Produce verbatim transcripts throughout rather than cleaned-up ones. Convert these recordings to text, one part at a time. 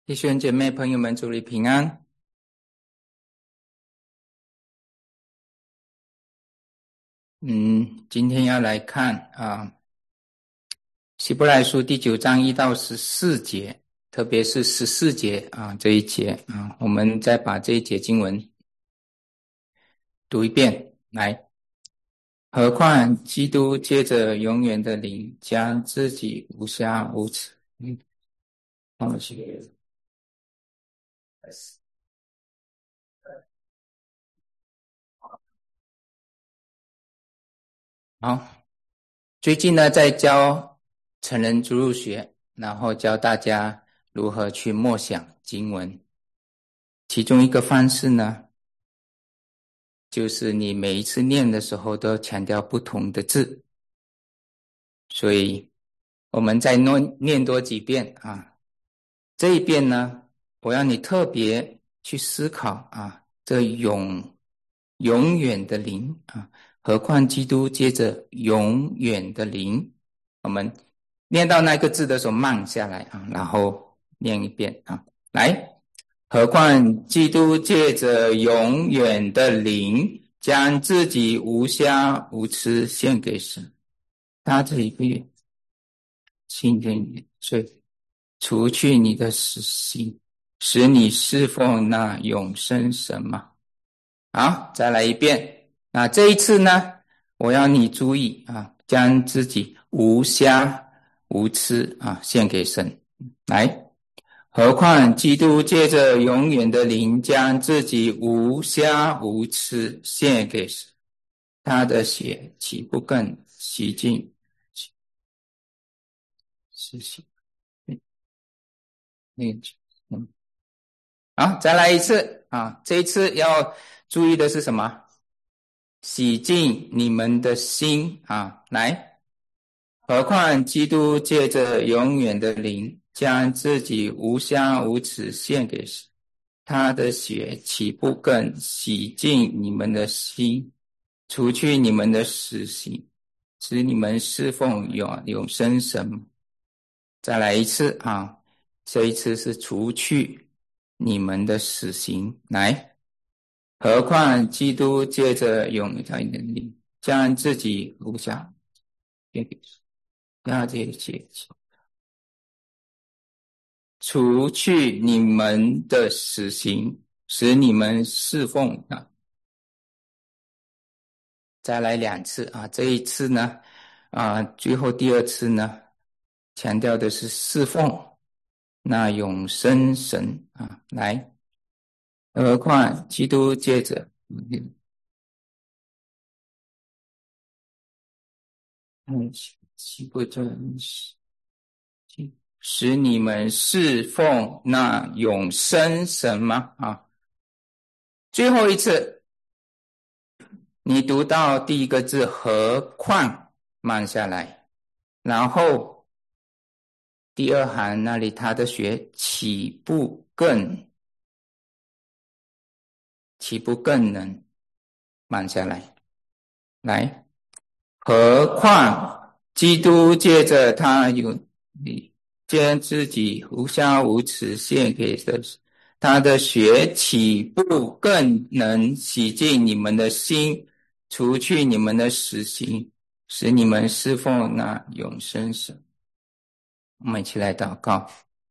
弟兄姐妹朋友们，主里平安。嗯，今天要来看啊，希伯来书第九章一到十四节，特别是十四节啊这一节啊，我们再把这一节经文读一遍。来，何况基督借着永远的灵，将自己无瑕无疵。嗯，放回去。好，最近呢在教成人主日学，然后教大家如何去默想经文。其中一个方式呢，就是你每一次念的时候都要强调不同的字，所以我们再念念多几遍啊。这一遍呢，我要你特别去思考啊，这永永远的灵啊，何况基督借着永远的灵，我们念到那个字的时候慢下来啊，然后念一遍啊，来。何况基督借着永远的灵，将自己无瑕无疵献给神，他这一个信任你罪，除去你的死刑，使你侍奉那永生神嘛。好，再来一遍。那这一次呢，我要你注意啊，将自己无瑕无疵啊献给神。来。何况基督借着永远的灵，将自己无瑕无疵献给神，他的血岂不更洗净是洗那个嗯，好，再来一次啊！这一次要注意的是什么？洗净你们的心啊！来，何况基督借着永远的灵，将自己无瑕无疵献给神，他的血岂不更洗净你们的心，除去你们的死刑，使你们侍奉永永生神？再来一次啊！这一次是除去你们的死刑。来，何况基督借着永远的灵，将自己无瑕献给神，要这些除去你们的死刑，使你们侍奉啊！再来两次啊！这一次呢，啊，最后第二次呢，强调的是侍奉那永生神啊！来，何况基督借着嗯，岂不真实使你们侍奉那永生神吗？啊，最后一次，你读到第一个字何况，慢下来，然后第二行那里他的血岂不更岂不更能慢下来？来，何况基督借着他有你将自己无瑕无疵献给神，他的血岂不更能洗净你们的心，除去你们的死刑，使你们侍奉那永生神？我们一起来祷告。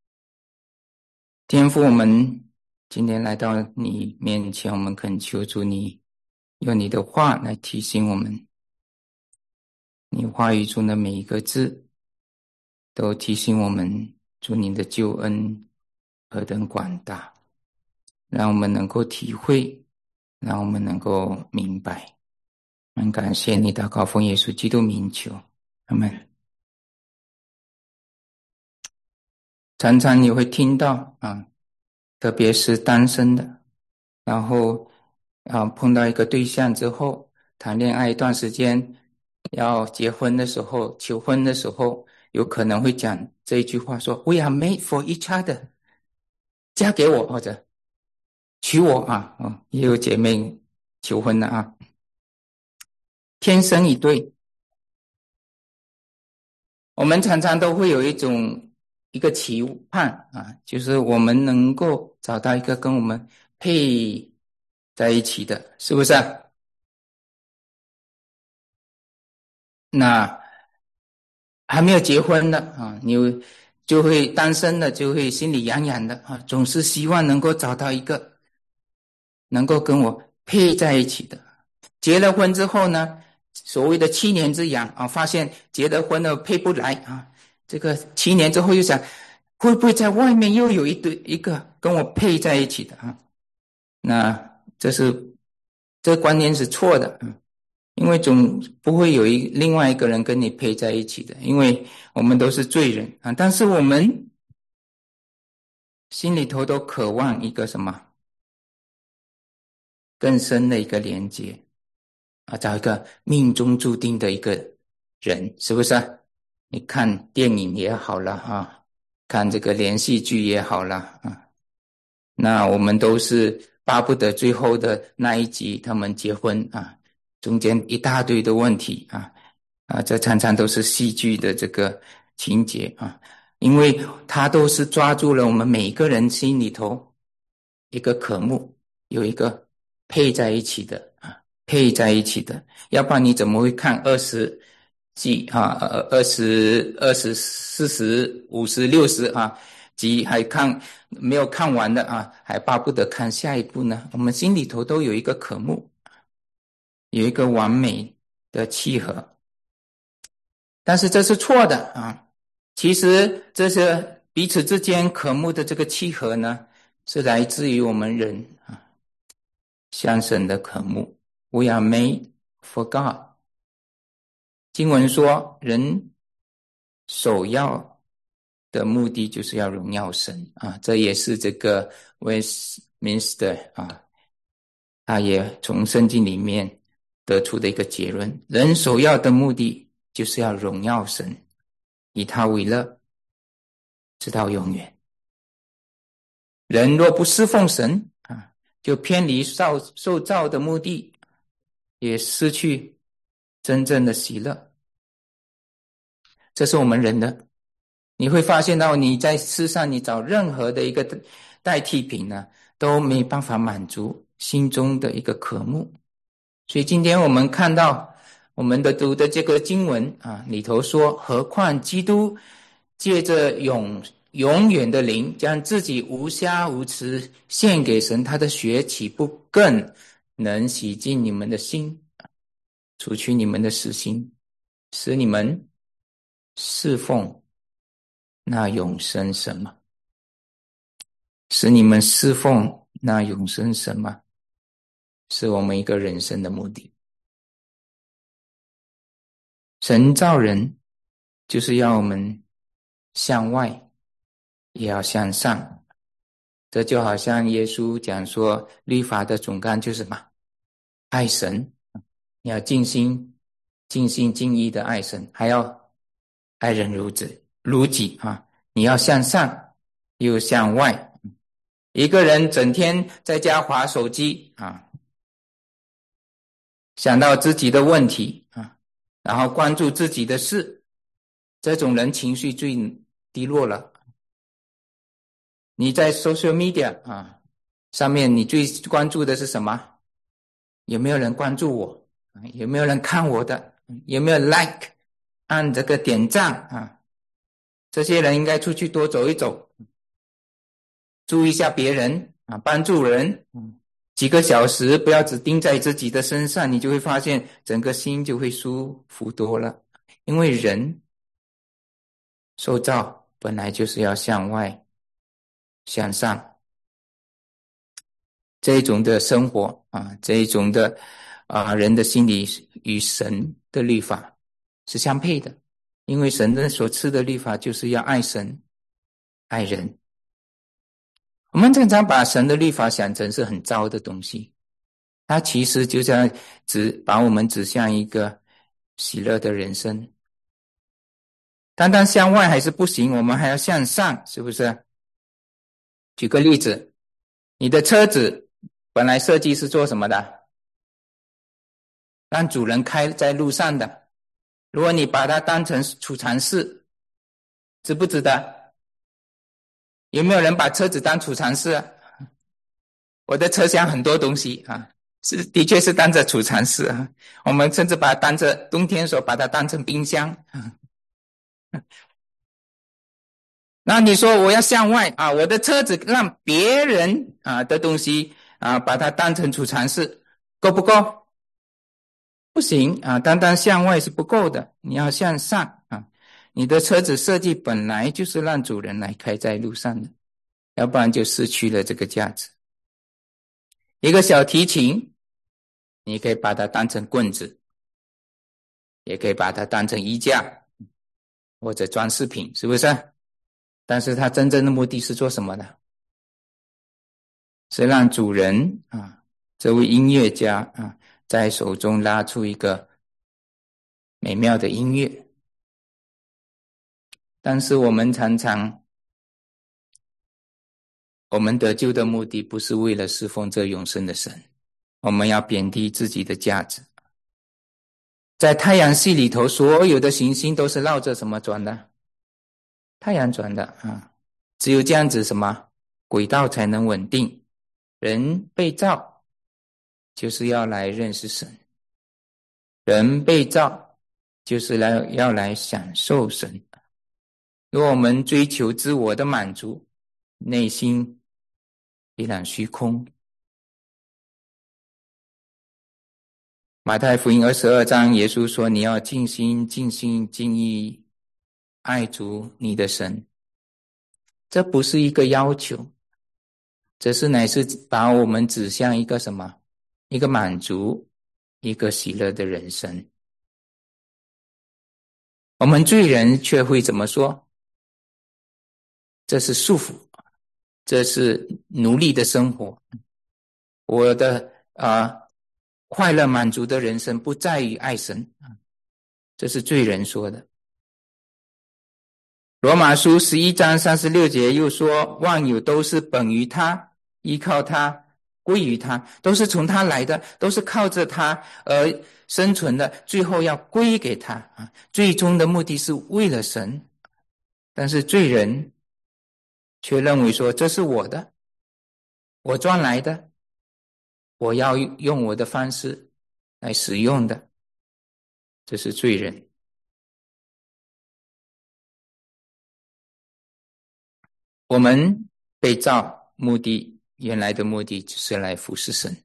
天父，我们今天来到你面前，我们恳求主你用你的话来提醒我们，你话语中的每一个字都提醒我们主你的救恩何等广大，让我们能够体会，让我们能够明白。很感谢你，祷告奉耶稣基督名求，阿们。常常你会听到啊，特别是单身的，然后啊碰到一个对象之后，谈恋爱一段时间，要结婚的时候，求婚的时候，有可能会讲这一句话说 We are made for each other， 嫁给我或者娶我啊，哦，也有姐妹求婚了啊，天生一对。我们常常都会有一种一个期盼啊，就是我们能够找到一个跟我们配在一起的，是不是啊？那还没有结婚的啊，你就会单身的就会心里痒痒的啊，总是希望能够找到一个能够跟我配在一起的。结了婚之后呢，所谓的七年之痒啊，发现结了婚了配不来啊，这个七年之后又想，会不会在外面又有一对一个跟我配在一起的啊？那这是这观念是错的，因为总不会有一另外一个人跟你配在一起的，因为我们都是罪人啊。但是我们心里头都渴望一个什么更深的一个连接啊，找一个命中注定的一个人，是不是啊？你看电影也好了啊，看这个连续剧也好了啊，那我们都是巴不得最后的那一集他们结婚啊，中间一大堆的问题啊啊，这常常都是戏剧的这个情节啊，因为他都是抓住了我们每个人心里头一个渴慕，有一个配在一起的啊，配在一起的，要不然你怎么会看二十季啊，呃，二十、二十、四十、五十、六十啊集还看没有看完的啊，还巴不得看下一部呢？我们心里头都有一个渴慕，有一个完美的契合，但是这是错的啊！其实这些彼此之间渴慕的这个契合呢，是来自于我们人啊相神的渴慕。We are made for God。经文说，人首要的目的就是要荣耀神啊，这也是这个 Westminster 啊，他也从圣经里面得出的一个结论：人首要的目的就是要荣耀神，以他为乐，直到永远。人若不侍奉神啊，就偏离受受造的目的，也失去真正的喜乐。这是我们人的，你会发现到你在世上你找任何的一个代替品呢，都没办法满足心中的一个渴慕。所以今天我们看到我们的读的这个经文啊，里头说，何况基督借着永永远的灵，将自己无瑕无疵献给神，他的血岂不更能洗净你们的心，除去你们的死心，使你们侍奉那永生神吗？使你们侍奉那永生神吗？是我们一个人生的目的。神造人就是要我们向外也要向上，这就好像耶稣讲说，律法的总纲就是什么？爱神，你要尽心尽心尽意的爱神，还要爱人如子如己啊！你要向上又向外。一个人整天在家滑手机啊，想到自己的问题啊，然后关注自己的事，这种人情绪最低落了。你在 social media 啊上面，你最关注的是什么？有没有人关注我？有没有人看我的？有没有 like 按这个点赞啊？这些人应该出去多走一走，注意一下别人啊，帮助人，几个小时不要只盯在自己的身上，你就会发现整个心就会舒服多了。因为人受造本来就是要向外向上，这一种的生活啊，这一种的啊人的心理与神的律法是相配的，因为神的所赐的律法就是要爱神爱人。我们常常把神的律法想成是很糟的东西，它其实就像指把我们指向一个喜乐的人生。单单向外还是不行，我们还要向上，是不是？举个例子，你的车子本来设计是做什么的？让主人开在路上的。如果你把它当成储藏室，值不值得？ 有没有人把车子当储藏室啊？我的车厢很多东西啊，是的确是当着储藏室啊。我们甚至把它当着冬天的时候把它当成冰箱。那你说我要向外啊，我的车子让别人啊的东西啊把它当成储藏室，够不够？不行啊，单单向外是不够的，你要向上啊。你的车子设计本来就是让主人来开在路上的，要不然就失去了这个价值。一个小提琴，你可以把它当成棍子，也可以把它当成衣架或者装饰品，是不是？但是它真正的目的是做什么呢？是让主人啊，这位音乐家啊，在手中拉出一个美妙的音乐。但是我们常常，我们得救的目的不是为了侍奉这永生的神，我们要贬低自己的价值。在太阳系里头，所有的行星都是绕着什么转的？太阳转的啊。只有这样子什么轨道才能稳定。人被造就是要来认识神，人被造就是来要来享受神。如果我们追求自我的满足，内心必然虚空。马太福音二十二章，耶稣说，你要尽心尽心尽意爱主你的神。这不是一个要求，这是乃是把我们指向一个什么？一个满足，一个喜乐的人生。我们罪人却会怎么说？这是束缚，这是奴隶的生活。我的啊、呃、快乐满足的人生不在于爱神，这是罪人说的。罗马书十一章三十六节又说，万有都是本于他，依靠他，归于他，都是从他来的，都是靠着他而生存的，最后要归给他啊！最终的目的是为了神，但是罪人却认为说，这是我的，我赚来的，我要用我的方式来使用的，这是罪人。我们被造目的，原来的目的就是来服侍神。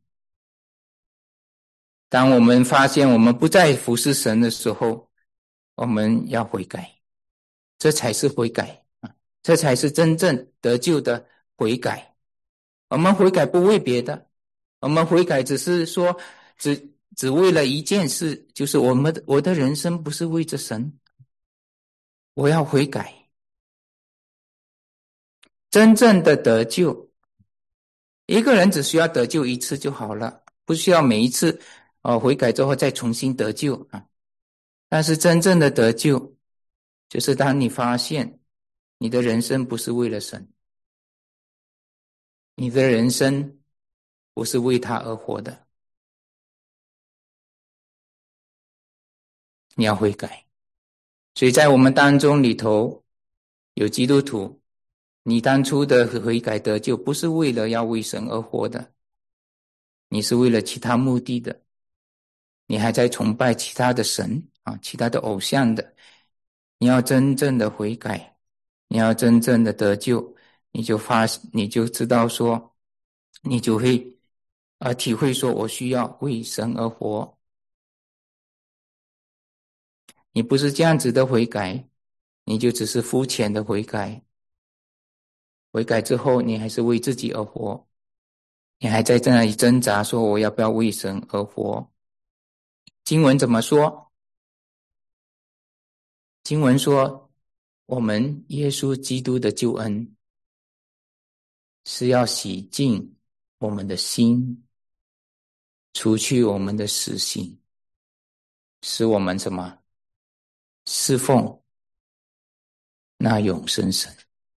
当我们发现我们不再服侍神的时候，我们要悔改，这才是悔改，这才是真正得救的悔改。我们悔改不为别的，我们悔改只是说只只为了一件事，就是我们的我的人生不是为着神，我要悔改。真正的得救，一个人只需要得救一次就好了，不需要每一次哦悔改之后再重新得救啊。但是真正的得救，就是当你发现你的人生不是为了神，你的人生不是为他而活的，你要悔改。所以在我们当中里头有基督徒，你当初的悔改得救不是为了要为神而活的，你是为了其他目的的，你还在崇拜其他的神啊，其他的偶像的。你要真正的悔改，你要真正的得救，你就发你就知道说，你就会啊体会说，我需要为神而活。你不是这样子的悔改，你就只是肤浅的悔改。悔改之后，你还是为自己而活，你还在那里挣扎说，我要不要为神而活？经文怎么说？经文说，我们耶稣基督的救恩是要洗净我们的心，除去我们的死性，使我们什么？侍奉那永生神。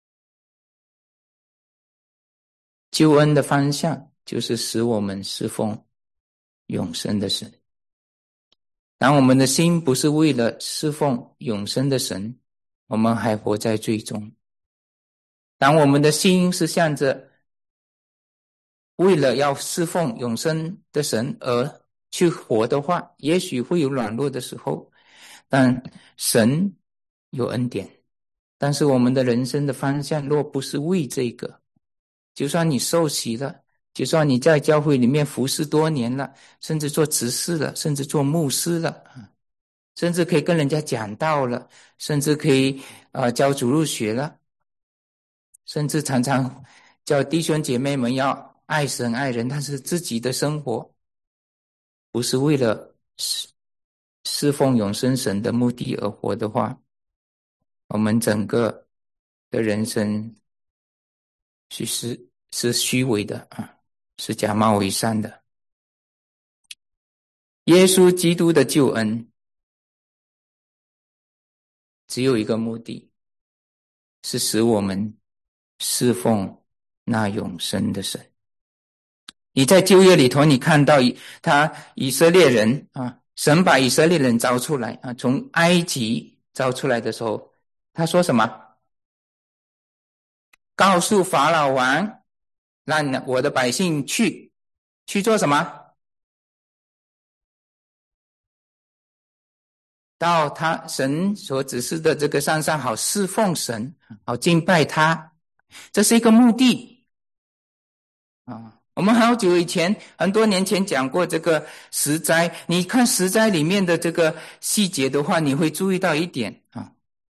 救恩的方向就是使我们侍奉永生的神。当我们的心不是为了侍奉永生的神，我们还活在罪中， 当我们的心是向着为了要侍奉永生的神而去活的话，也许会有软弱的时候，但神有恩典。但是我们的人生的方向若不是为这个，就算你受洗了，就算你在教会里面服侍多年了，甚至做执事了，甚至做牧师了，甚至可以跟人家讲道了，甚至可以呃教主日学了，甚至常常叫弟兄姐妹们要爱神爱人，但是自己的生活不是为了侍侍奉永生神的目的而活的话，我们整个的人生是是是虚伪的啊，是假冒伪善的。耶稣基督的救恩只有一个目的，是使我们侍奉那永生的神。你在旧约里头，你看到他以色列人啊，神把以色列人招出来啊，从埃及招出来的时候，他说什么？告诉法老王，让我的百姓去去做什么？到他神所指示的这个山上，好侍奉神，好敬拜他，这是一个目的啊。我们好久以前，很多年前讲过这个十灾，你看十灾里面的这个细节的话，你会注意到一点啊。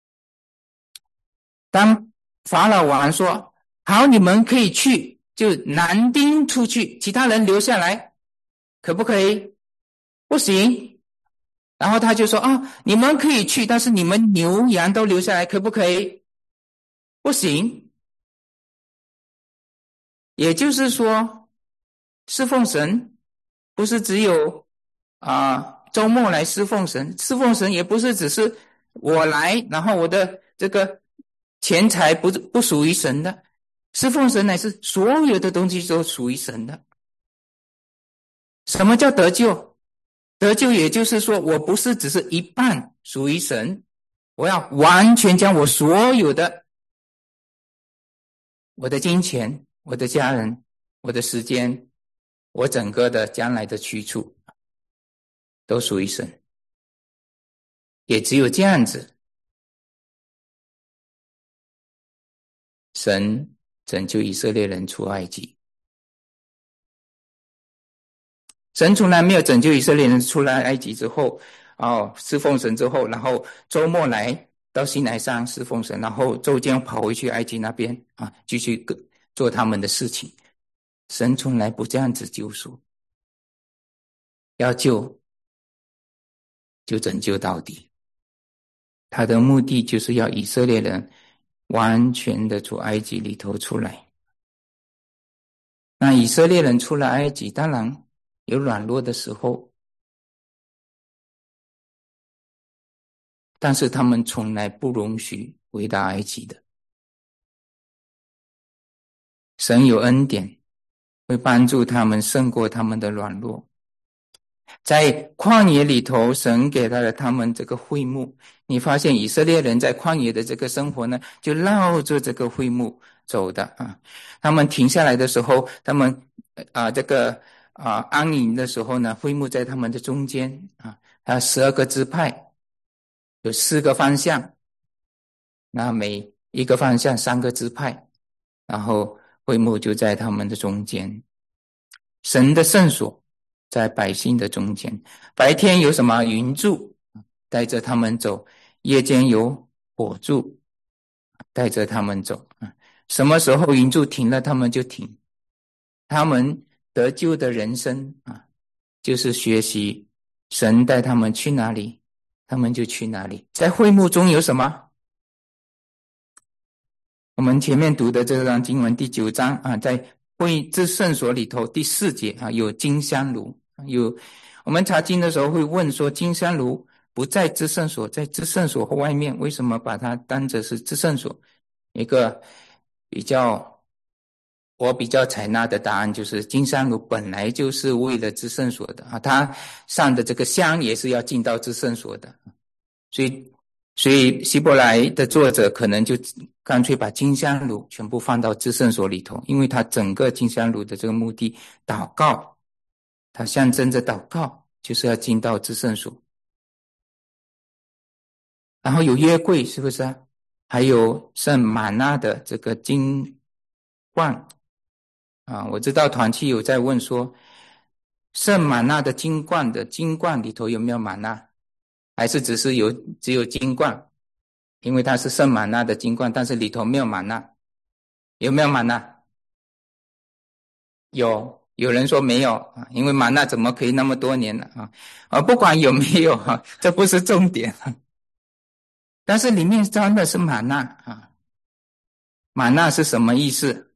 当法老王说好，你们可以去，就男丁出去，其他人留下来，可不可以？不行。然后他就说啊、哦，你们可以去，但是你们牛羊都留下来，可不可以？不行。也就是说，侍奉神不是只有啊、呃、周末来侍奉神，侍奉神也不是只是我来，然后我的这个钱财不不属于神的，侍奉神乃是所有的东西都属于神的。什么叫得救？得救也就是说，我不是只是一半属于神，我要完全将我所有的，我的金钱，我的家人，我的时间，我整个的将来的去处都属于神。也只有这样子，神拯救以色列人出埃及。神从来没有拯救以色列人出来埃及之后，哦，侍奉神之后，然后周末来到西乃山侍奉神，然后周间跑回去埃及那边啊，继续做他们的事情。神从来不这样子救赎，要救就拯救到底。他的目的就是要以色列人完全的从埃及里头出来。那以色列人出了埃及，当然有软弱的时候，但是他们从来不容许回到埃及的。神有恩典，会帮助他们胜过他们的软弱。在旷野里头，神给他了他们这个会幕，你发现以色列人在旷野的这个生活呢，就绕着这个会幕走的啊。他们停下来的时候，他们啊这个啊安营的时候呢，会幕在他们的中间啊。还有十二个支派，有四个方向，那每一个方向三个支派，然后会幕就在他们的中间。神的圣所在百姓的中间，白天有什么云柱带着他们走，夜间有火柱带着他们走。什么时候云柱停了，他们就停。他们得救的人生啊，就是学习神带他们去哪里，他们就去哪里。在会幕中有什么？我们前面读的这张经文第九章啊，在会至圣所里头第四节啊，有金香炉。有我们查经的时候会问说，金香炉不在至圣所，在至圣所外面，为什么把它当作是至圣所？一个比较我比较采纳的答案就是，金香炉本来就是为了至圣所的啊，它上的这个香也是要进到至圣所的，所以所以希伯来的作者可能就干脆把金香炉全部放到至圣所里头，因为他整个金香炉的这个目的，祷告，它象征着祷告，就是要进到至圣所。然后有约柜，是不是啊？还有圣玛纳的这个金冠啊，我知道团契有在问说，圣玛纳的金冠的金冠里头有没有玛纳？还是只是有只有金冠？因为它是圣玛纳的金冠，但是里头没有玛纳，有没有玛纳？有，有人说没有啊，因为玛纳怎么可以那么多年了啊？啊，不管有没有啊，这不是重点。但是里面装的是玛纳啊，玛纳是什么意思？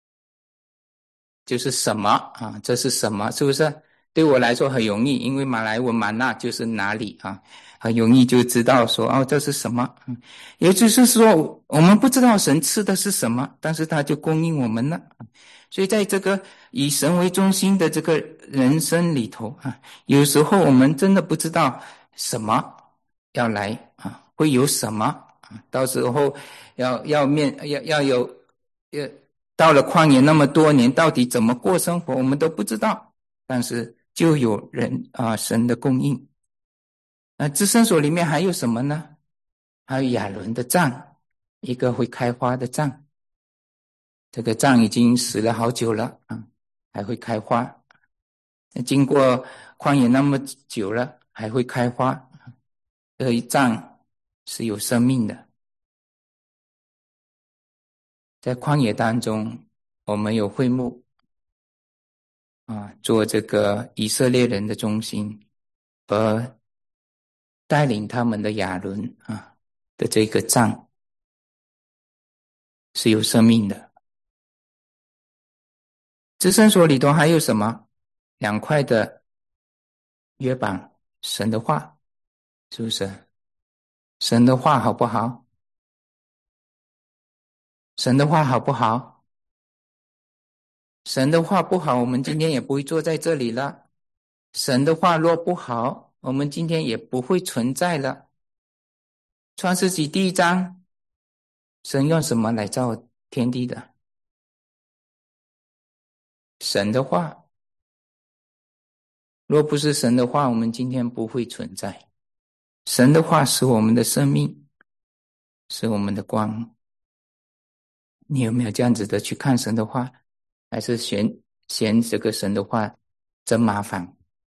就是什么啊？这是什么？是不是？对我来说很容易，因为马来文玛纳就是哪里啊，很容易就知道说哦，这是什么。也就是说，我们不知道神吃的是什么，但是他就供应我们了。所以在这个以神为中心的这个人生里头啊，有时候我们真的不知道什么要来啊，会有什么啊，到时候要要面要要有要到了旷野那么多年，到底怎么过生活，我们都不知道。但是就有人啊，神的供应。那至圣所里面还有什么呢？还有亚伦的杖，一个会开花的杖。这个杖已经死了好久了啊，还会开花。经过旷野那么久了，还会开花。这一杖是有生命的。在旷野当中，我们有会幕啊，做这个以色列人的中心，和带领他们的亚伦啊的这个杖是有生命的。至圣所里头还有什么？两块的约版，神的话，是不是？神的话好不好？神的话好不好？神的话不好，我们今天也不会坐在这里了。神的话若不好，我们今天也不会存在了。创世纪第一章，神用什么来造天地的？神的话。若不是神的话，我们今天不会存在。神的话是我们的生命，是我们的光。你有没有这样子的去看神的话？还是嫌嫌这个神的话真麻烦？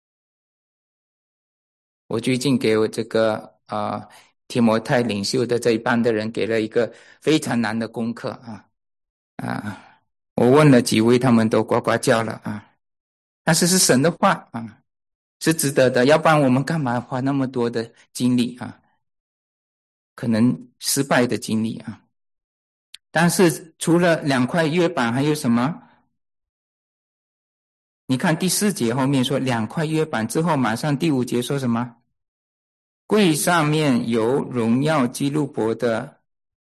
我最近给我这个啊、呃、提摩太领袖的这一班的人给了一个非常难的功课啊啊！我问了几位，他们都呱呱叫了啊。但是是神的话啊，是值得的，要不然我们干嘛花那么多的精力啊？可能失败的经历啊。但是除了两块约版还有什么？你看第四节后面说两块约版之后，马上第五节说什么？柜上面有荣耀基路伯的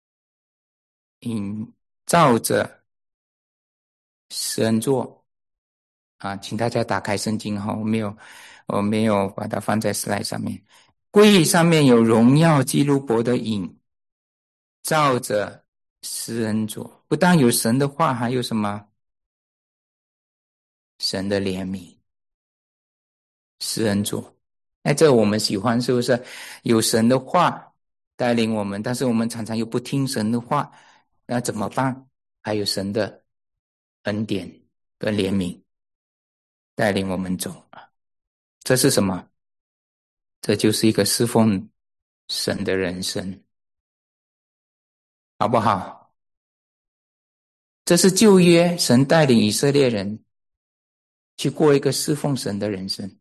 影照着施恩座啊，请大家打开圣经哈，我没有我没有把它放在 slide 上面。柜上面有荣耀基路伯的影照着施恩座，不但有神的话，还有什么？神的怜悯，施恩座。哎，这我们喜欢，是不是？有神的话带领我们，但是我们常常又不听神的话，那怎么办？还有神的恩典跟怜悯带领我们走。这是什么？这就是一个侍奉神的人生，好不好？这是旧约神带领以色列人去过一个侍奉神的人生，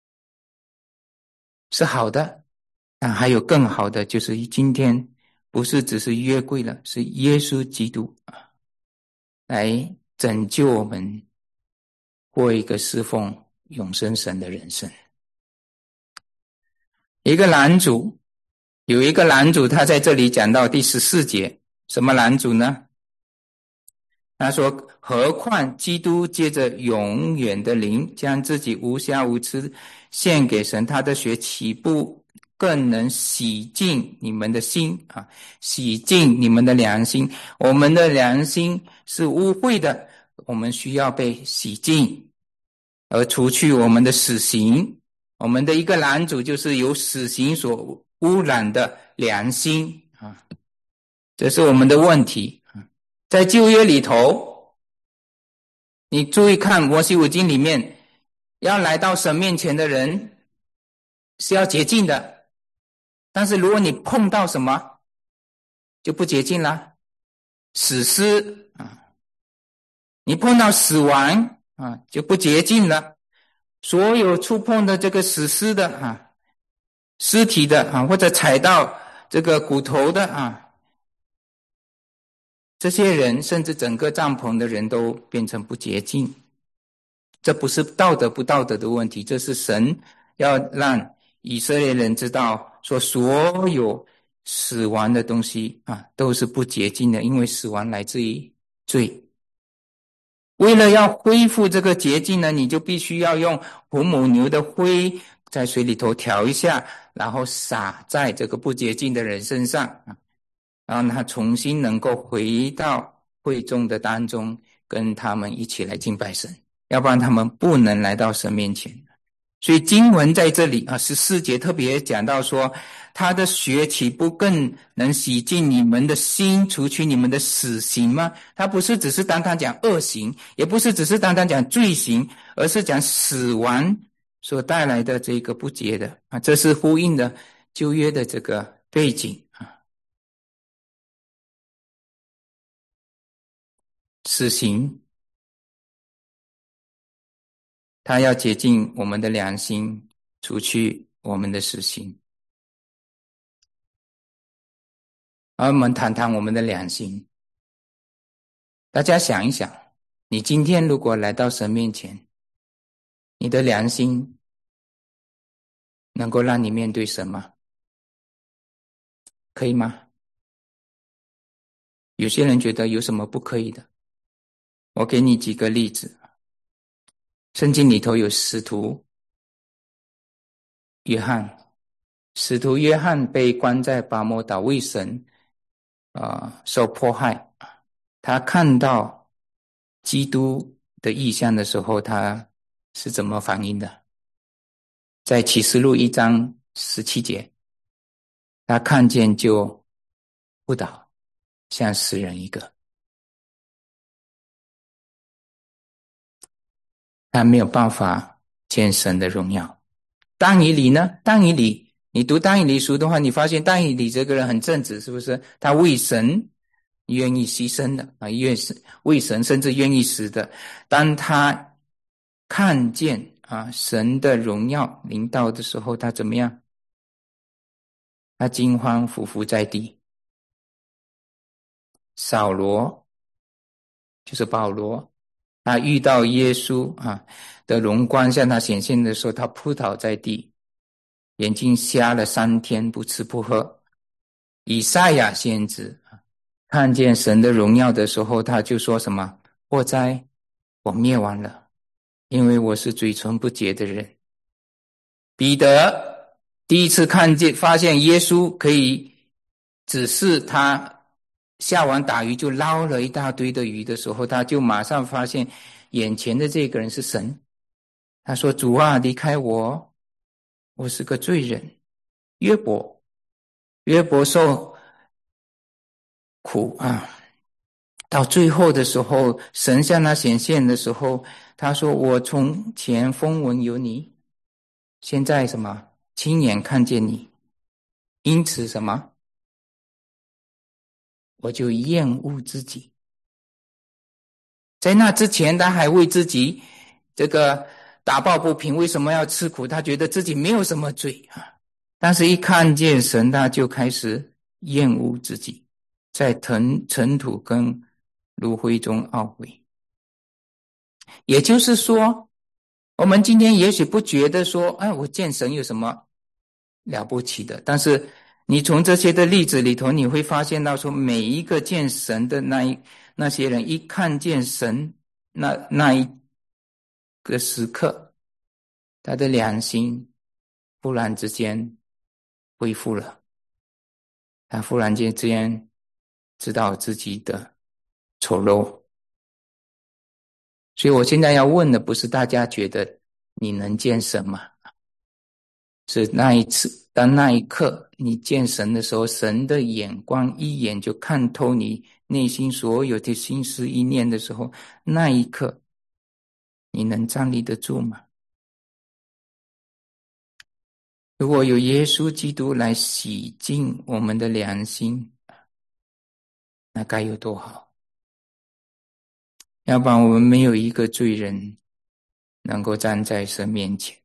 是好的。但还有更好的，就是今天不是只是约柜了，是耶稣基督啊，来拯救我们，过一个侍奉永生神的人生。一个男主，有一个男主，他在这里讲到第十四节，什么男主呢？他说，何况基督借着永远的灵，将自己无瑕无疵献给神，他的血岂不更能洗净你们的心啊，洗净你们的良心。我们的良心是污秽的，我们需要被洗净，而除去我们的死刑。我们的一个拦阻就是由死刑所污染的良心啊，这是我们的问题。在旧约里头，你注意看摩西五经里面，要来到神面前的人是要洁净的，但是如果你碰到什么就不洁净了，死尸啊，你碰到死亡啊就不洁净了。所有触碰的这个死尸的啊，尸体的啊，或者踩到这个骨头的啊，这些人甚至整个帐篷的人都变成不洁净。这不是道德不道德的问题，这是神要让以色列人知道说，所有死亡的东西啊都是不洁净的，因为死亡来自于罪。为了要恢复这个洁净呢，你就必须要用母母牛的灰在水里头调一下，然后洒在这个不洁净的人身上，然后他重新能够回到会众的当中，跟他们一起来敬拜神，要不然他们不能来到神面前。所以经文在这里啊，十四节特别讲到说，他的血岂不更能洗净你们的心，除去你们的死刑吗？他不是只是单单讲恶行，也不是只是单单讲罪行，而是讲死亡所带来的这个不洁的啊，这是呼应的旧约的这个背景啊。死刑，他要洁净我们的良心，除去我们的死刑。而我们谈谈我们的良心。大家想一想，你今天如果来到神面前，你的良心能够让你面对神吗？可以吗？有些人觉得有什么不可以的，我给你几个例子。圣经里头有使徒约翰，使徒约翰被关在拔摩岛为神呃，受迫害。他看到基督的异象的时候，他是怎么反应的？在启示录一章十七节，他看见就扑倒，像死人一个。他没有办法见神的荣耀。但以理呢？但以理，你读但以理书的话，你发现但以理这个人很正直，是不是？他为神愿意牺牲的啊，愿为神甚至愿意死的。当他看见啊神的荣耀临到的时候，他怎么样？他惊慌俯伏在地。扫罗就是保罗，他遇到耶稣啊的荣光向他显现的时候，他扑倒在地，眼睛瞎了三天，不吃不喝。以赛亚先知看见神的荣耀的时候，他就说什么？祸哉，我灭亡了，因为我是嘴唇不洁的人。彼得第一次看见发现耶稣可以指示他下网打鱼，就捞了一大堆的鱼的时候，他就马上发现眼前的这个人是神。他说，主啊，离开我，我是个罪人。约伯约伯受苦啊，到最后的时候，神向他显现的时候，他说，我从前风闻有你，现在什么亲眼看见你，因此什么我就厌恶自己。在那之前他还为自己这个打抱不平，为什么要吃苦，他觉得自己没有什么罪啊，但是一看见神，他就开始厌恶自己，在尘尘土跟炉灰中懊悔。也就是说，我们今天也许不觉得说，哎，我见神有什么了不起的，但是你从这些的例子里头，你会发现到说，每一个见神的那一那些人，一看见神那那一个时刻，他的良心忽然之间恢复了，他忽然间这样知道自己的丑陋。所以我现在要问的不是大家觉得你能见神吗？是那一次，当那一刻你见神的时候，神的眼光一眼就看透你内心所有的心思意念的时候，那一刻你能站立得住吗？如果有耶稣基督来洗净我们的良心，那该有多好。要不然我们没有一个罪人能够站在神面前。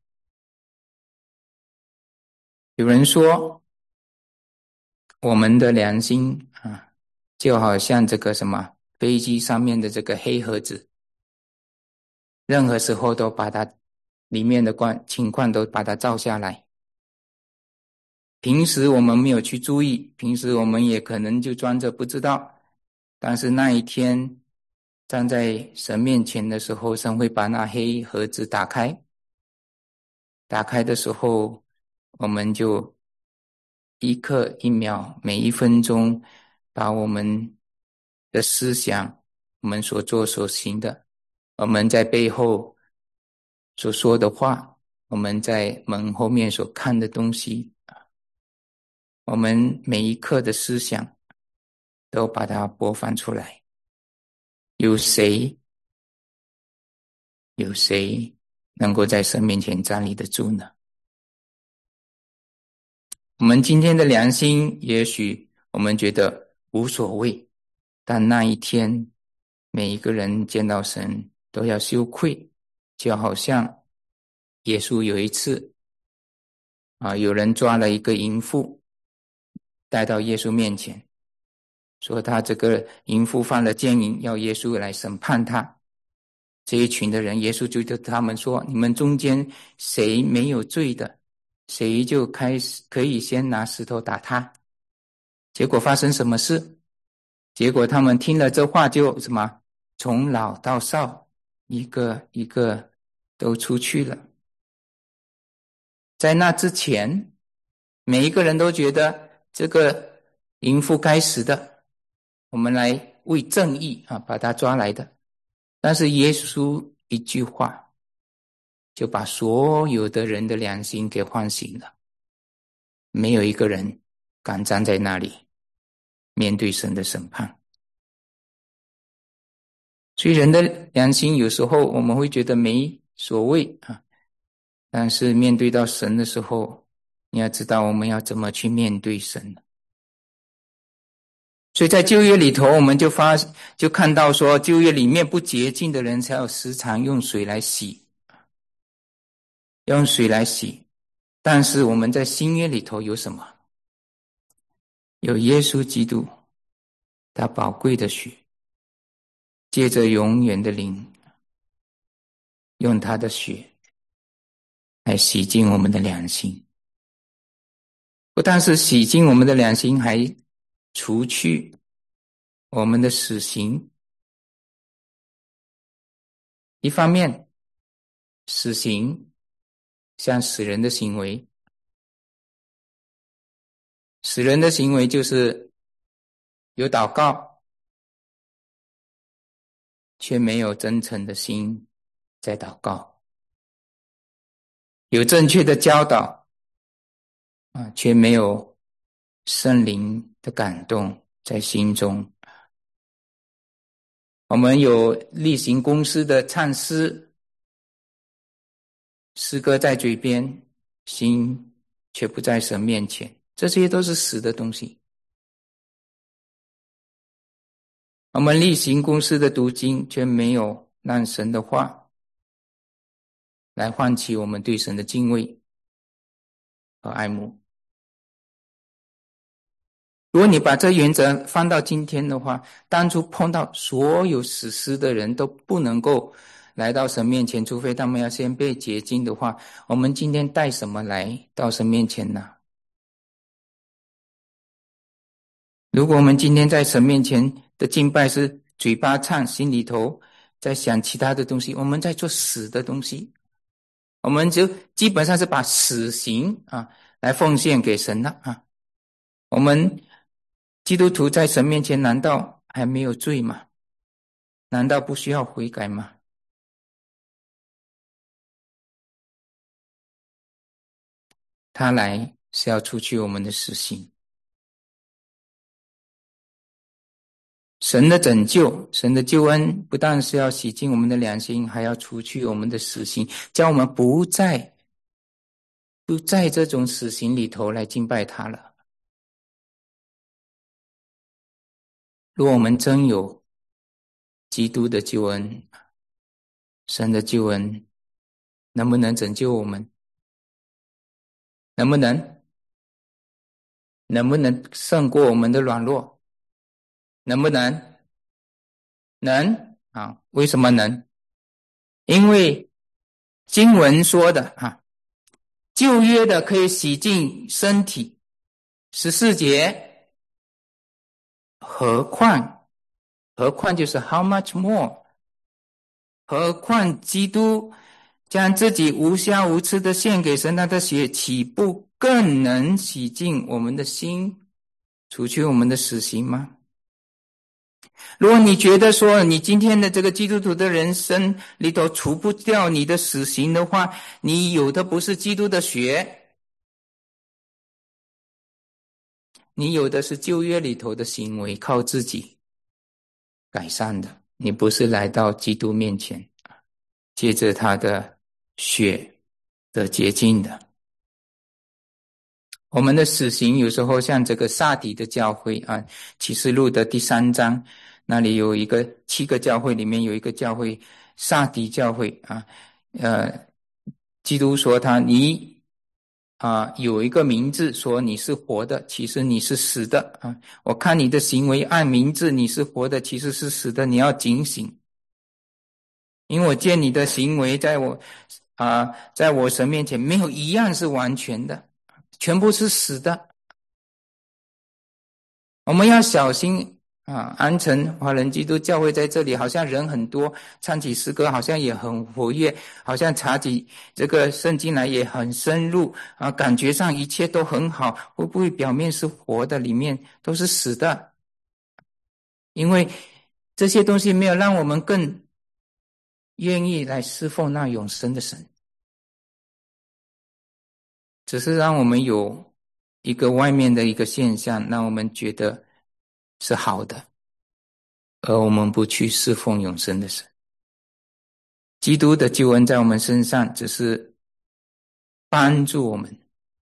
有人说我们的良心啊，就好像这个什么飞机上面的这个黑盒子，任何时候都把它里面的情况都把它照下来。平时我们没有去注意，平时我们也可能就装着不知道，但是那一天站在神面前的时候，神会把那黑盒子打开。打开的时候，我们就一刻一秒每一分钟把我们的思想，我们所做所行的，我们在背后所说的话，我们在门后面所看的东西，我们每一刻的思想都把它播放出来。有谁有谁能够在神面前站立得住呢？我们今天的良心也许我们觉得无所谓，但那一天每一个人见到神都要羞愧，就好像耶稣有一次啊，有人抓了一个淫妇带到耶稣面前，说他这个淫妇犯了奸淫，要耶稣来审判他。这一群的人，耶稣就对他们说，你们中间谁没有罪的，谁就开始可以先拿石头打他。结果发生什么事？结果他们听了这话就什么，从老到少一个一个都出去了。在那之前，每一个人都觉得这个淫妇该死的，我们来为正义啊把他抓来的。但是耶稣一句话就把所有的人的良心给唤醒了，没有一个人敢站在那里面对神的审判。所以人的良心有时候我们会觉得没所谓啊，但是面对到神的时候，你要知道我们要怎么去面对神。所以在旧约里头，我们就发就看到说，旧约里面不洁净的人才要时常用水来洗，用水来洗。但是我们在新约里头有什么？有耶稣基督，他宝贵的血，借着永远的灵，用他的血来洗净我们的良心。不但是洗净我们的良心，还除去我们的死刑。一方面，死刑像死人的行为，死人的行为就是有祷告，却没有真诚的心在祷告，有正确的教导啊，却没有圣灵的感动在心中。我们有例行公事的唱诗，诗歌在嘴边，心却不在神面前，这些都是死的东西。我们例行公事的读经，却没有让神的话来唤起我们对神的敬畏和爱慕。如果你把这原则放到今天的话，当初碰到所有死尸的人都不能够来到神面前，除非他们要先被洁净的话，我们今天带什么来到神面前呢？如果我们今天在神面前的敬拜是嘴巴唱，心里头在想其他的东西，我们在做死的东西，我们就基本上是把死刑啊来奉献给神了啊！我们基督徒在神面前难道还没有罪吗？难道不需要悔改吗？他来是要除去我们的死刑。神的拯救，神的救恩不但是要洗净我们的良心，还要除去我们的死刑，叫我们不再不在这种死刑里头来敬拜他了。如果我们真有基督的救恩，神的救恩能不能拯救我们？能不能能不能胜过我们的软弱？能不能？能啊？为什么能？因为经文说的啊，旧约的可以洗净身体，十四节，何况何况就是 how much more， 何况基督将自己无瑕无疵的献给神，他的血岂不更能洗净我们的心，除去我们的死刑吗？如果你觉得说你今天的这个基督徒的人生里头除不掉你的死刑的话，你有的不是基督的血，你有的是旧约里头的行为，靠自己改善的。你不是来到基督面前借着他的血的洁净的。我们的死刑有时候像这个撒底的教会啊，启示录的第三章那里有一个七个教会里面有一个教会撒底教会啊，呃，基督说他你啊有一个名字说你是活的，其实你是死的啊！我看你的行为按名字你是活的，其实是死的，你要警醒，因为我见你的行为在我啊，在我神面前没有一样是完全的，全部是死的。我们要小心啊！安城华人基督教会在这里好像人很多，唱起诗歌好像也很活跃，好像查起这个圣经来也很深入啊，感觉上一切都很好，会不会表面是活的，里面都是死的？因为这些东西没有让我们更愿意来侍奉那永生的神，只是让我们有一个外面的一个现象，让我们觉得是好的，而我们不去侍奉永生的神。基督的救恩在我们身上只是帮助我们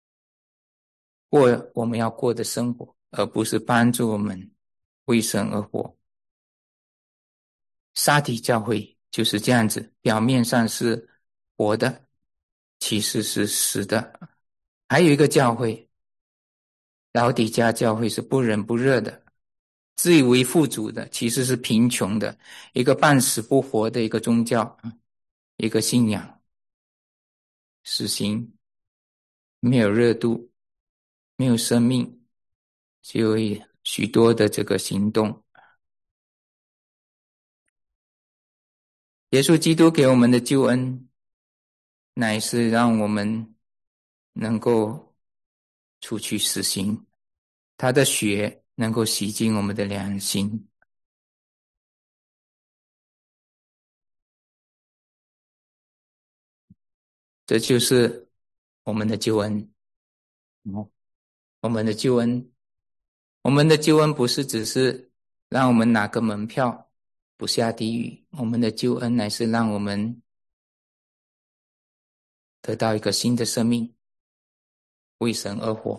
过我们要过的生活，而不是帮助我们为神而活。撒底教会就是这样子，表面上是活的，其实是死的。还有一个教会，老底嘉教会是不冷不热的，自以为富足的，其实是贫穷的，一个半死不活的一个宗教，一个信仰，死刑，没有热度，没有生命，只有许多的这个行动。耶稣基督给我们的救恩，乃是让我们能够除去死刑，他的血能够洗净我们的良心。这就是我们的救恩。我们的救恩，我们的救恩不是只是让我们拿个门票不下地狱，我们的救恩乃是让我们得到一个新的生命，为神而活。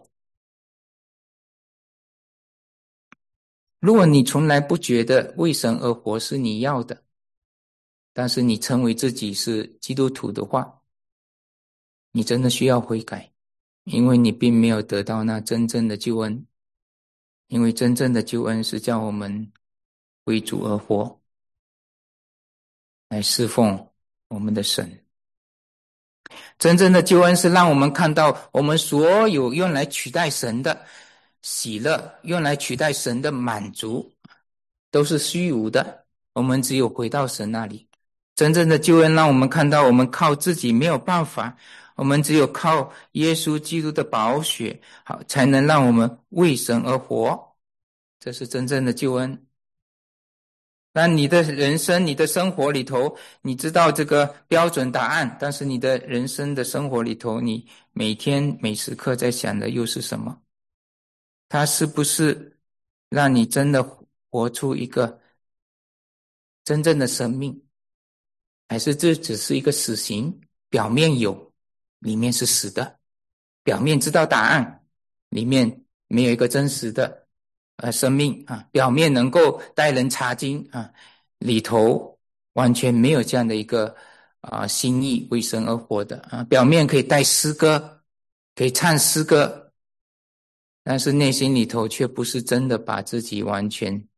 如果你从来不觉得为神而活是你要的，但是你称为自己是基督徒的话，你真的需要悔改，因为你并没有得到那真正的救恩。因为真正的救恩是叫我们为主而活，来侍奉我们的神。真正的救恩是让我们看到我们所有用来取代神的喜乐，用来取代神的满足，都是虚无的，我们只有回到神那里。真正的救恩让我们看到我们靠自己没有办法， 我们只有靠耶稣基督的宝血，好，才能让我们为神而活，这是真正的救恩。那你的人生，你的生活里头，你知道这个标准答案，但是你的人生的生活里头，你每天每时刻在想的又是什么？它是不是让你真的活出一个真正的生命，还是这只是一个死刑？表面有，里面是死的；表面知道答案，里面没有一个真实的呃生命啊。表面能够带人查经啊，里头完全没有这样的一个啊心意，为神而活的啊。表面可以带诗歌，可以唱诗歌，但是内心里头却不是真的把自己完全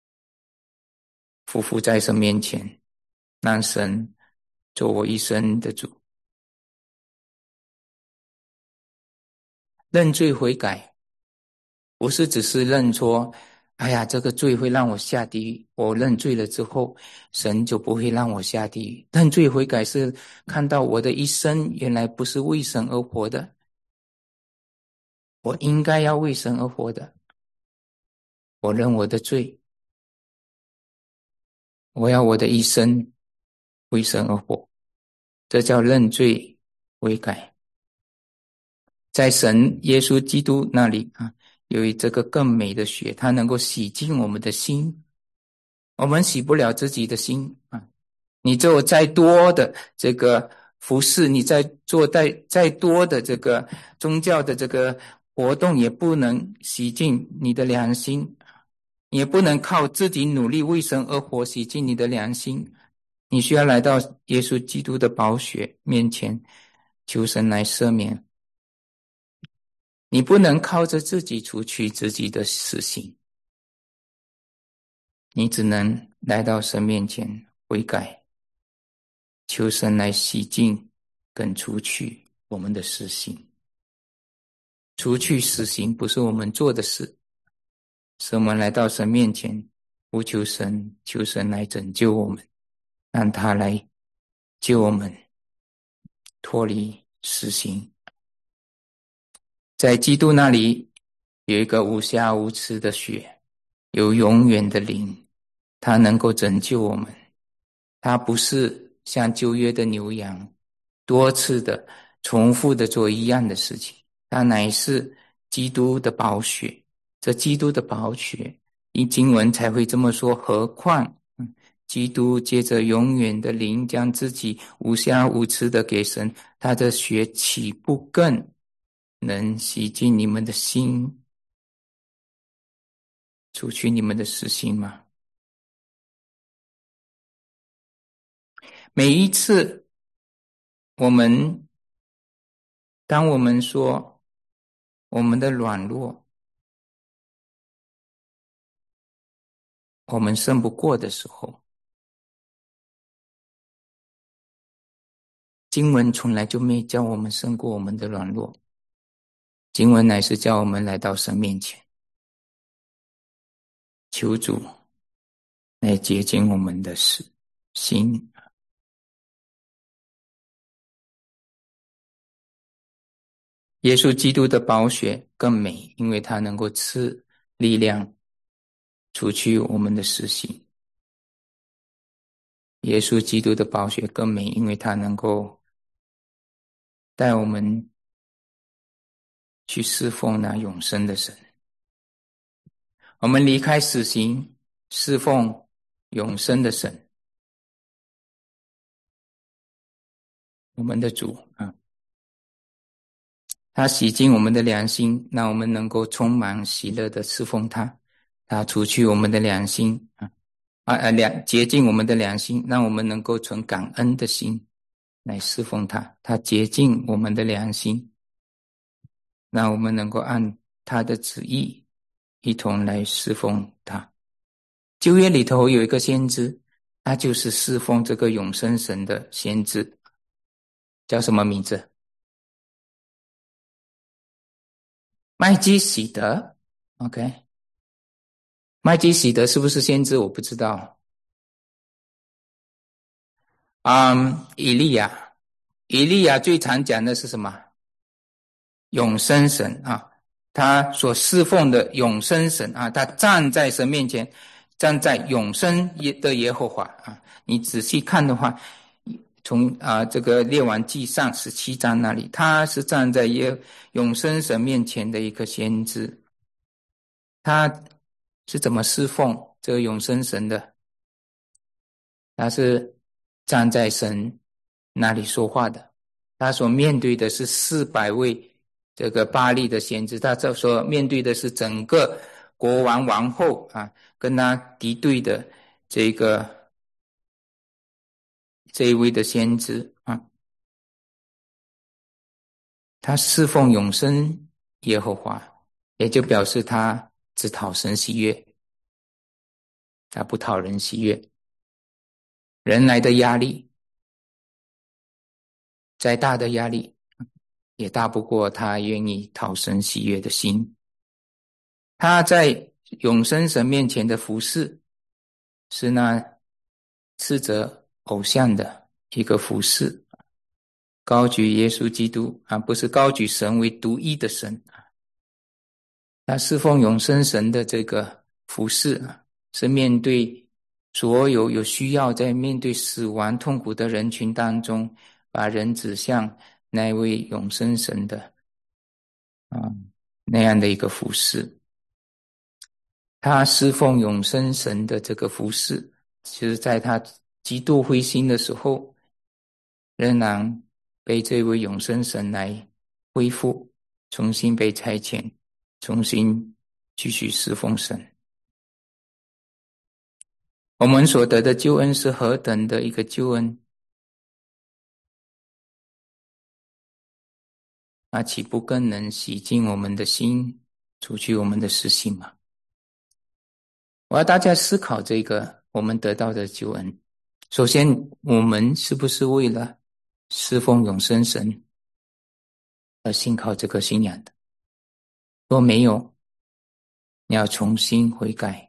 匍匐在神面前，让神做我一生的主。认罪悔改不是只是认错，哎呀，这个罪会让我下地狱，我认罪了之后，神就不会让我下地狱。认罪悔改是看到我的一生原来不是为神而活的，我应该要为神而活的。我认我的罪，我要我的一生为神而活，这叫认罪悔改。在神耶稣基督那里啊，有这个更美的血，它能够洗净我们的心。我们洗不了自己的心啊！你做再多的这个服事，你再做再再多的这个宗教的这个活动，也不能洗净你的良心，也不能靠自己努力为神而活洗净你的良心。你需要来到耶稣基督的宝血面前，求神来赦免。你不能靠着自己除去自己的死刑，你只能来到神面前悔改，求神来洗净跟除去我们的死刑。除去死刑不是我们做的事，是我们来到神面前呼求神，求神来拯救我们，让他来救我们脱离死刑。在基督那里有一个无瑕无疵的血，有永远的灵，他能够拯救我们。他不是像旧约的牛羊多次的重复的做一样的事情，他乃是基督的宝血。这基督的宝血，因经文才会这么说，何况基督借着永远的灵将自己无瑕无疵的给神，他的血岂不更能洗净你们的心，除去你们的死刑吗？每一次我们当我们说我们的软弱，我们胜不过的时候，经文从来就没叫我们胜过我们的软弱，经文乃是叫我们来到神面前，求主来洁净我们的心。耶稣基督的宝血更美，因为它能够赐力量除去我们的死刑。耶稣基督的宝血更美，因为它能够带我们去侍奉那永生的神。我们离开死刑，侍奉永生的神，我们的主啊，他洗净我们的良心，让我们能够充满喜乐的侍奉他。他除去我们的良心啊啊啊良洁净我们的良心，让我们能够存感恩的心来侍奉他。他洁净我们的良心，让我们能够按他的旨意一同来侍奉他。旧约里头有一个先知，他就是侍奉这个永生神的先知，叫什么名字？麦基洗德。 OK， 麦基洗德是不是先知我不知道。嗯，以利亚， 以利亚最常讲的是什么？永生神啊，他所侍奉的永生神啊，他站在神面前，站在永生的耶和华啊。你仔细看的话，从啊这个列王纪上十七章那里，他是站在耶永生神面前的一个先知。他是怎么侍奉这个永生神的？他是站在神那里说话的，他所面对的是四百位这个巴力的先知，他这所面对的是整个国王王后啊，跟他敌对的这个这一位的先知啊，他侍奉永生耶和华，也就表示他只讨神喜悦，他不讨人喜悦。人来的压力，再大的压力也大不过他愿意讨神喜悦的心。他在永生神面前的服侍，是那斥责偶像的一个服侍，高举耶稣基督啊，不是高举神为独一的神。他侍奉永生神的这个服侍啊，是面对所有有需要在面对死亡痛苦的人群当中，把人指向那位永生神的啊那样的一个服侍。他侍奉永生神的这个服侍，其实在他极度灰心的时候，仍然被这位永生神来恢复，重新被差遣，重新继续侍奉神。我们所得的救恩是何等的一个救恩，那岂不更能洗净我们的心，除去我们的私心吗？我要大家思考这个我们得到的救恩。首先，我们是不是为了侍奉永生神而信靠这个信仰的？若没有，你要重新悔改。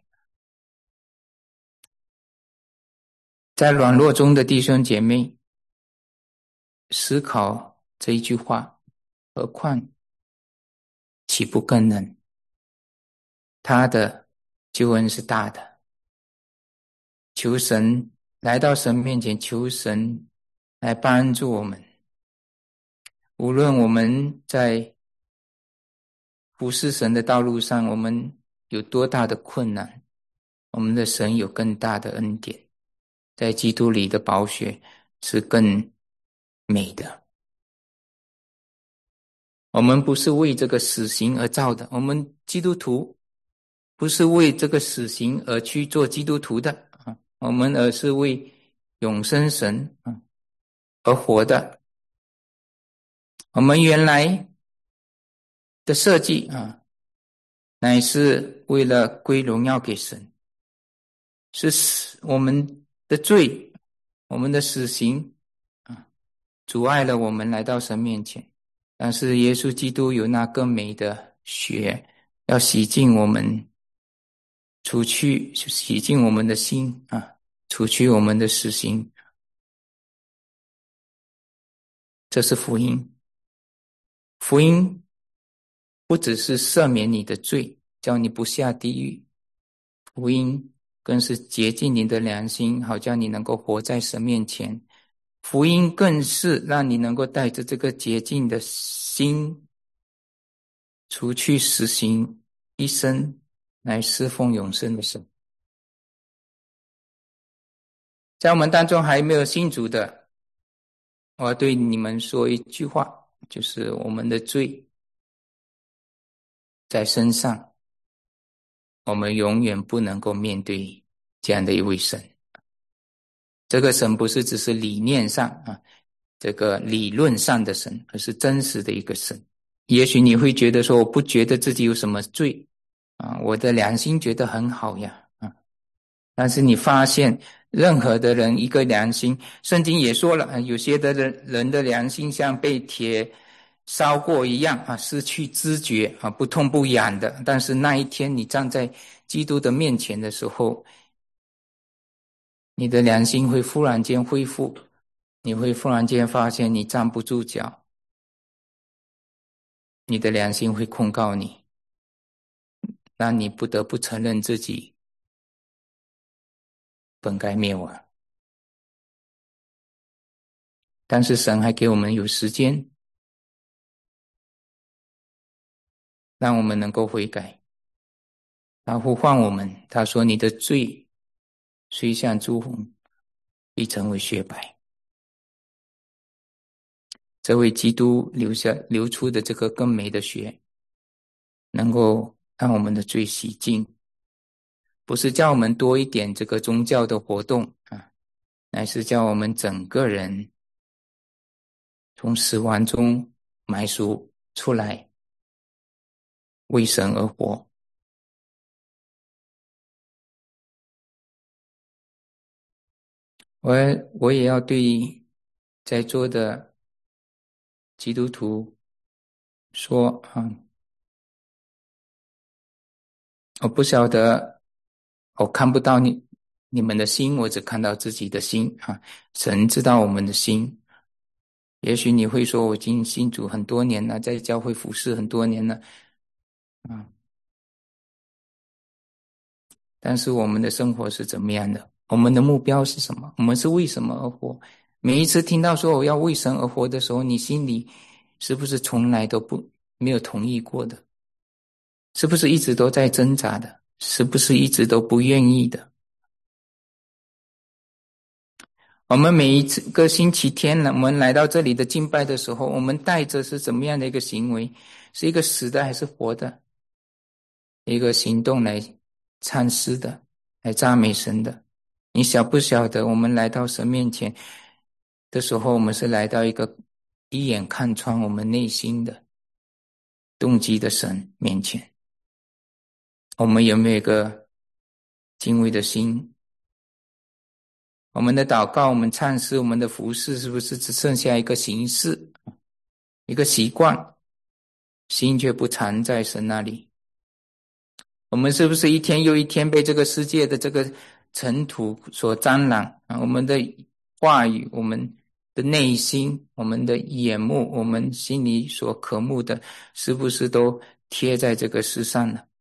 在软弱中的弟兄姐妹，思考这一句话，何况岂不更能？他的救恩是大的，求神来到神面前，求神来帮助我们。无论我们在服侍神的道路上，我们有多大的困难，我们的神有更大的恩典，在基督里的宝血是更美的。我们不是为这个死刑而造的，我们基督徒不是为这个死刑而去做基督徒的啊，我们而是为永生神啊而活的。我们原来的设计啊，乃是为了归荣耀给神，是我们的罪，我们的死刑啊，阻碍了我们来到神面前。但是耶稣基督有那更美的血，要洗净我们，除去洗净我们的心啊，除去我们的死刑。这是福音。福音不只是赦免你的罪，叫你不下地狱，福音更是洁净你的良心，好叫你能够活在神面前。福音更是让你能够带着这个洁净的心，除去死刑，一生来侍奉永生的神。在我们当中还没有信主的，我要对你们说一句话，就是我们的罪在身上，我们永远不能够面对这样的一位神。这个神不是只是理念上啊，这个理论上的神，而是真实的一个神。也许你会觉得说，我不觉得自己有什么罪啊，我的良心觉得很好呀啊。但是你发现任何的人一个良心，圣经也说了，有些的人人的良心像被铁烧过一样啊，失去知觉啊，不痛不痒的。但是那一天你站在基督的面前的时候，你的良心会忽然间恢复你会忽然间发现你站不住脚，你的良心会控告你，让你不得不承认自己本该灭亡。但是神还给我们有时间，让我们能够悔改。他呼唤我们，他说你的罪虽像朱红，必成为雪白。这位基督流下流出的这个更美的血，能够让我们的罪洗净，不是叫我们多一点这个宗教的活动啊，乃是叫我们整个人从死亡中埋赎出来，为神而活。我我也要对在座的基督徒说啊，我不晓得，我看不到你你们的心，我只看到自己的心啊。神知道我们的心。也许你会说，我已经信主很多年了，在教会服侍很多年了啊，但是我们的生活是怎么样的？我们的目标是什么？我们是为什么而活？每一次听到说我要为神而活的时候，你心里是不是从来都不没有同意过的？是不是一直都在挣扎的？是不是一直都不愿意的？我们每一次个星期天呢，我们来到这里的敬拜的时候，我们带着是怎么样的一个行为？是一个死的还是活的？一个行动来唱诗的，来赞美神的。你晓不晓得，我们来到神面前的时候，我们是来到一个一眼看穿我们内心的动机的神面前。我们有没有一个敬畏的心？我们的祷告，我们唱诗，我们的服事，是不是只剩下一个形式，一个习惯，心却不常在神那里？我们是不是一天又一天被这个世界的这个尘土所沾染啊？我们的话语，我们的内心，我们的眼目，我们心里所渴慕的，是不是都贴在这个世上了？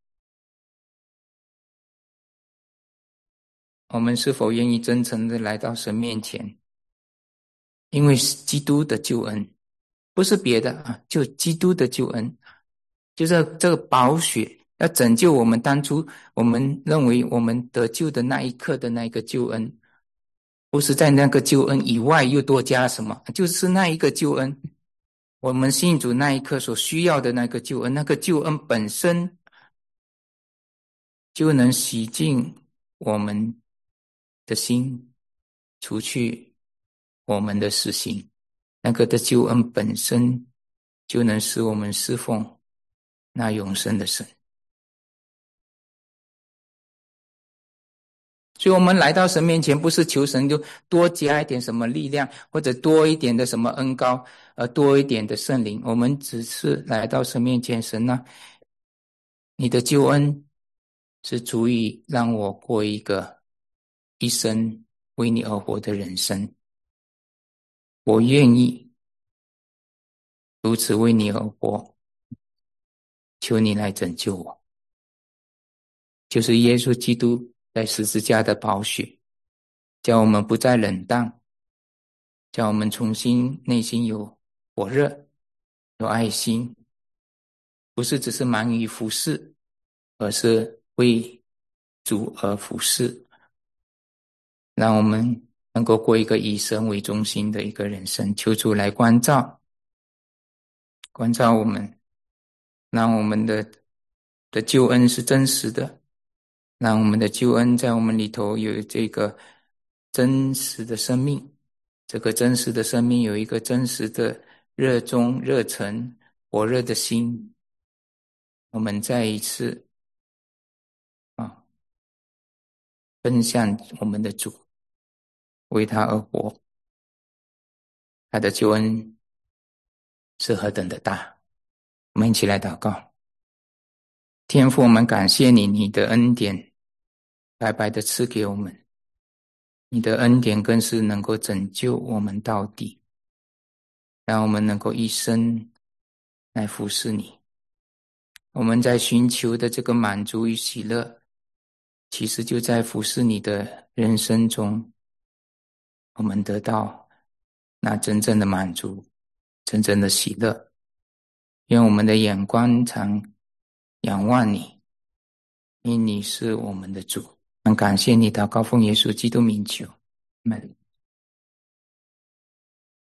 我们是否愿意真诚的来到神面前？因为基督的救恩，不是别的啊，就基督的救恩，就是这个宝血要拯救我们当初我们认为我们得救的那一刻的那个救恩，不是在那个救恩以外又多加什么，就是那一个救恩，我们信主那一刻所需要的那个救恩，那个救恩本身就能洗净我们的心，除去我们的死刑，那个的救恩本身就能使我们侍奉那永生的神。所以我们来到神面前，不是求神就多加一点什么力量，或者多一点的什么恩膏，呃，多一点的圣灵。我们只是来到神面前，神啊，你的救恩是足以让我过一个一生为你而活的人生。我愿意如此为你而活，求你来拯救我。就是耶稣基督在十字架的宝血，叫我们不再冷淡，叫我们重新内心有火热，有爱心，不是只是忙于服侍，而是为主而服侍，让我们能够过一个以神为中心的一个人生。求主来关照关照我们，让我们的的救恩是真实的，让我们的救恩在我们里头有这个真实的生命，这个真实的生命有一个真实的热衷、热忱、火热的心。我们再一次啊，奔向我们的主，为他而活。他的救恩是何等的大！我们一起来祷告。天父，我们感谢你，你的恩典白白的赐给我们。 你的恩典更是能够拯救我们到底，让我们能够一生来服侍你。我们在寻求的这个满足与喜乐，其实就在服侍你的人生中，我们得到那真正的满足，真正的喜乐。愿我们的眼光常仰望你，因你是我们的主。很感谢你，祷告奉耶稣基督名求，阿们。